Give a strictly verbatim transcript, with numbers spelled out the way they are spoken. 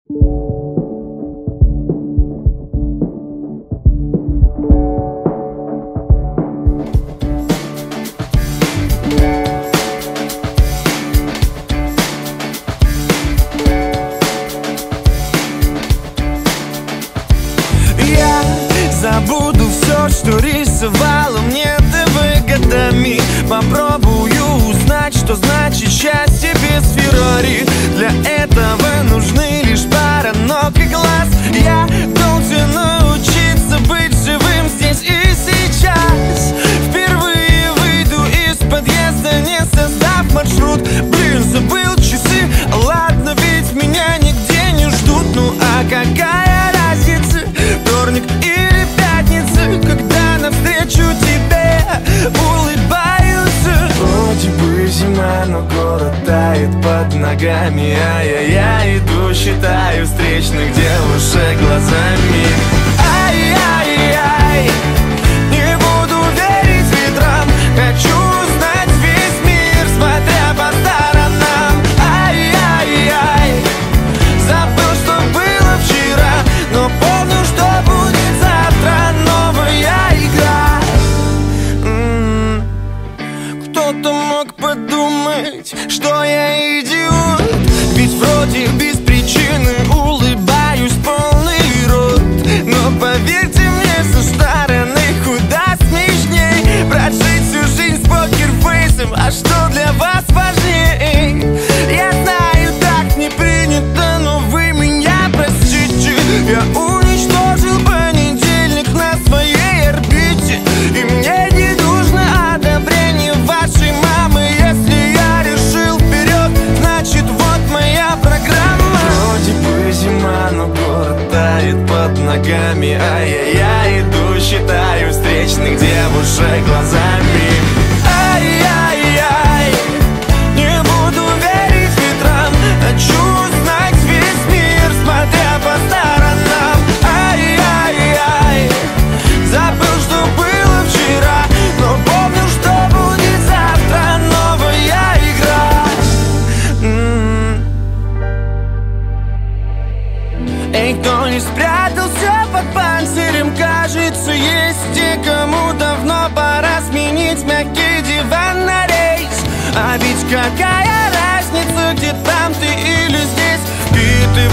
Забуду все, что рисовало мне ТВ годами. Попробую узнать, что значит счастье без Феррари. Для этого нужны лишь пара ног и глаз. Я должен научиться быть живым здесь и сейчас. Впервые выйду из подъезда, не создав маршрут. Блин, забыл часы, ладно, ведь меня нигде не ждут. Ну а какая разница, вторник или пятница, когда навстречу тебе улыбаются. Вроде бы зима, но город тает под ногами. А я, я иду, считаю встречных девушек глазами. Ай-яй-яй, не буду верить ветрам. Хочу узнать весь мир, смотря по сторонам. Ай-яй-яй, забыл, что было вчера, но помню, что будет завтра. Новая игра. М-м-м. Кто-то мог подумать, что я идиот, ведь вроде без причины улыбаюсь полный рот. Но поверьте мне, со стороны куда смешней прожить всю жизнь с покерфейсом. А что для вас важнее? Я знаю, так не принято, но вы меня простите. Я уничтожил понедельник на своей орбите, и мне не нужно одобрение вашей мамы. Если я решил вперед, значит вот моя программа. Вроде бы зима, но город тает под ногами. А я, я иду, считаю встречных девушек глазами. Ай-яй-яй, не буду верить ветрам. Хочу узнать весь мир, смотря по сторонам. Ай-яй-яй, забыл, что было вчера, но помню, что будет завтра. Новая игра. М-м-м. Эй, кто не спрятался под панцирем, кажется, есть те, кому давно пора сменить мягкий диван на рейс. А ведь какая разница, где там ты или здесь? Впитывай